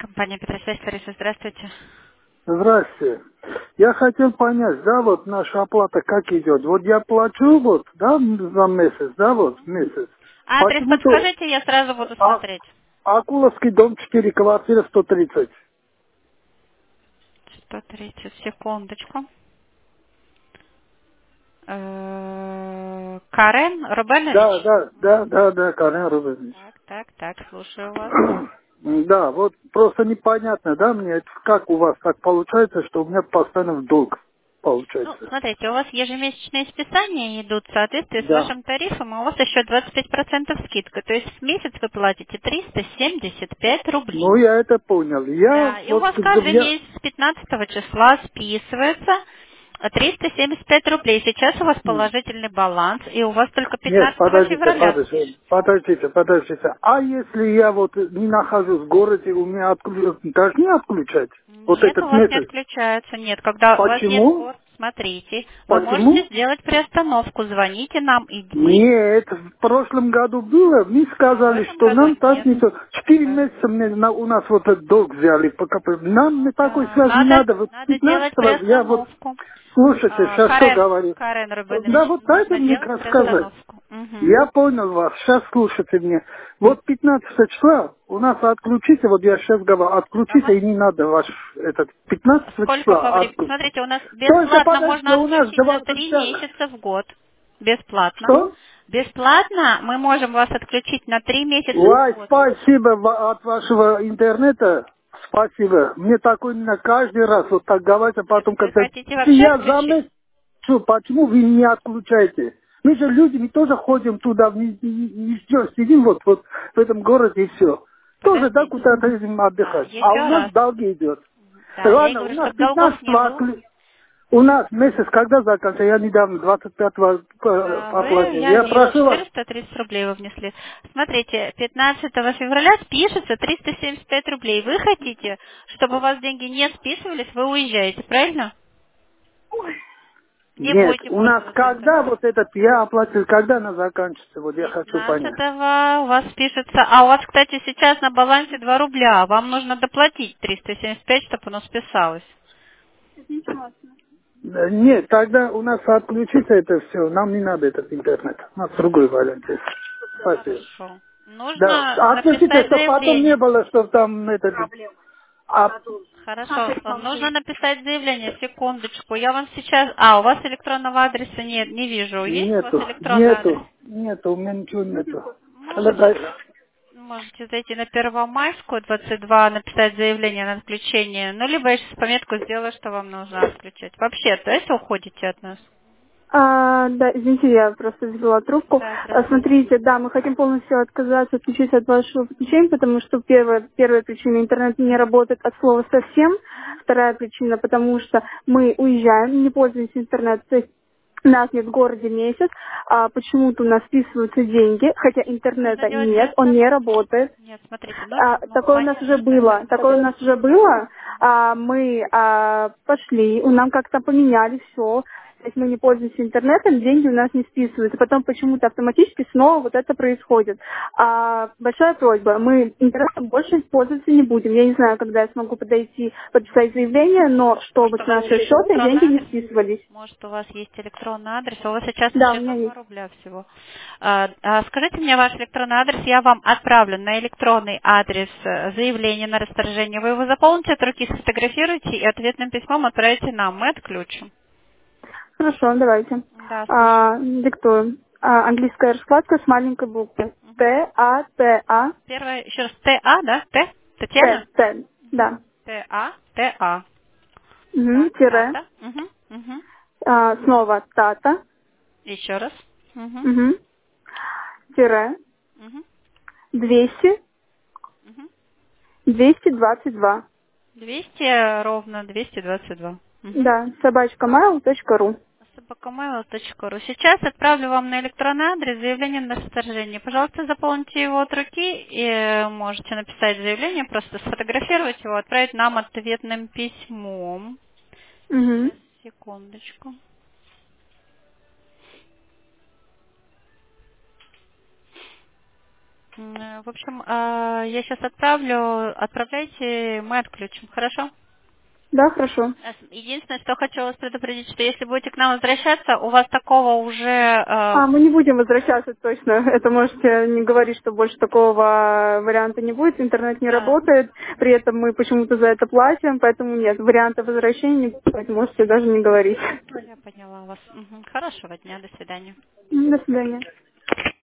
Компания Петросвязь, Лариса, здравствуйте. Здрасте. Я хотел понять, да, вот наша оплата как идет. Вот я плачу, вот, да, за месяц, да, вот, месяц. Адрес Почему-то подскажите, я сразу буду смотреть. Акуловский дом 4, квартира 130. 130, секундочку. Карен, Да, Рубенович? да, да, да, да, Карен Рубинович. Так, слушаю вас. Да, вот просто непонятно, да, мне, как у вас так получается, что у меня постоянно в долг Ну, получается. смотрите, у вас ежемесячные списания идут в соответствии с Да. вашим тарифом, а у вас еще 25% скидка. То есть в месяц вы платите 375 Ну, рублей. я это понял. Я Да, и у вот, вас каждый месяц с 15 числа списывается 375 рублей. Сейчас у вас положительный баланс, и у вас только Нет, 15 подождите, февраля подождите, спишется. подождите. А если я вот не нахожусь в городе, у меня должны отключать вот Нет, у этот вас не месяц? отключается. Нет, когда у вас нет Почему? гор, смотрите, вы можете Почему? сделать приостановку, звоните нам, и мы, Нет, в прошлом году было, мне а в сказали, этом что году нам так нет. не... 4 месяца у нас вот этот долг взяли, нам Ну такой да, связи не надо. Вот надо делать 15-го я вот... приостановку. Слушайте, сейчас что говорю. Карен Да, Рубенович, вот дайте нужно мне делать рассказать. приостановку. Мгм. Я понял вас. Сейчас слушайте меня. Вот 15 числа у нас отключите, вот я сейчас говорю, отключите, и не надо ваш этот 15 Сколько по числа времени? отключите. Смотрите, у нас Только бесплатно подождите, можно у нас отключить на 3 20... месяца в год. Бесплатно. Что? Бесплатно мы можем вас отключить на 3 месяца в Ой, год. спасибо от вашего интернета. Спасибо. Мне такой на каждый раз вот так говорить, а Нет, потом вы как-то... хотите Если вообще я отключить? замес... Что, почему вы не отключаете? Мы же люди, мы тоже ходим туда, не все, сидим вот в этом городе и все. Тоже, да, Подождите. куда-то едем Да, отдыхать. А у еще нас раз. долги идет. Да, я и Ладно, у говорю, нас чтобы долгов 15 не было. у нас месяц когда заканчивается? Я недавно 25-го оплатил. Я Я вижу, прошу вас. 430 рублей вы внесли. Смотрите, 15 февраля спишется 375 рублей. Вы хотите, чтобы у вас деньги не списывались, вы уезжаете, правильно? Не Нет, будете у нас пользоваться когда интернетом. вот этот я оплатил, когда она заканчивается, вот я хочу понять. 15 у вас пишется, а у вас, кстати, сейчас на балансе 2 рубля, вам нужно доплатить 375, чтобы оно списалось. Да, нет, тогда у нас отключится это все, нам не надо этот интернет, у нас другой вариант есть. Спасибо. Хорошо. Да, Нужно отключите, написать чтобы потом не заявление. было, чтобы там этот... А, Хорошо, нужно написать заявление, секундочку. Я вам сейчас... у вас электронного адреса нет, не вижу. Есть у вас электронный адрес? нету, у меня ничего нету. Можете, можете зайти на Первомайскую, 22, написать заявление на отключение. Ну, либо я сейчас пометку сделаю, что вам нужно отключать. Вообще, то есть уходите от нас? Да, извините, я просто взяла трубку. Да, здравствуйте. Смотрите, да, мы хотим полностью отказаться, отключиться от вашего подключения, потому что первая причина, интернет не работает от слова совсем. Вторая причина, потому что мы уезжаем, не пользуемся интернетом, то есть нас нет в городе месяц, а почему-то у нас списываются деньги, хотя Нужно интернета делать нет, он не приостановку. работает. Нет, смотрите, нужно... Такое у нас уже было. Такое у нас уже было. Мы пошли, нам как-то поменяли все. То есть мы не пользуемся интернетом, деньги у нас не списываются. Потом почему-то автоматически снова вот это происходит. Большая просьба, мы интернетом больше пользоваться не будем. Я не знаю, когда я смогу подойти, подписать заявление, но чтобы Может, у с вас нашего есть счета деньги электронный не адрес? списывались. Может, у вас есть электронный адрес, а у вас сейчас на Да, у меня счету 2 есть. рубля всего. Скажите мне ваш электронный адрес, я вам отправлю на электронный адрес заявление на расторжение. Вы его заполните от руки, сфотографируйте и ответным письмом отправите нам. Мы отключим. Хорошо, давайте. Да, слушаю. Диктую. Английская раскладка с маленькой буквы. Т-А-Т-А. Первое, еще раз, ТА, да? Т? Т, Татьяна? Т, да. ТА. Угу, Так, тире. дата. Угу. Снова тата. Еще раз. Угу. Угу. Тире. Угу. 200. Угу. 222. 200 ровно 222. Угу. Да, собачкамайл.ру. Собакамейл.ру. Сейчас отправлю вам на электронный адрес заявление на расторжение. Пожалуйста, заполните его от руки и можете написать заявление, просто сфотографировать его, отправить нам ответным письмом. Угу. Сейчас, секундочку. В общем, я сейчас отправляйте, мы отключим, хорошо? Да, хорошо. Единственное, что хочу вас предупредить, что если будете к нам возвращаться, у вас такого уже... Мы не будем возвращаться точно. Это можете не говорить, что больше такого варианта не будет. Интернет не Да. работает. При этом мы почему-то за это платим, поэтому нет, варианта возвращения не будет. Можете даже не говорить. Я поняла вас. Хорошего дня, до свидания. До свидания.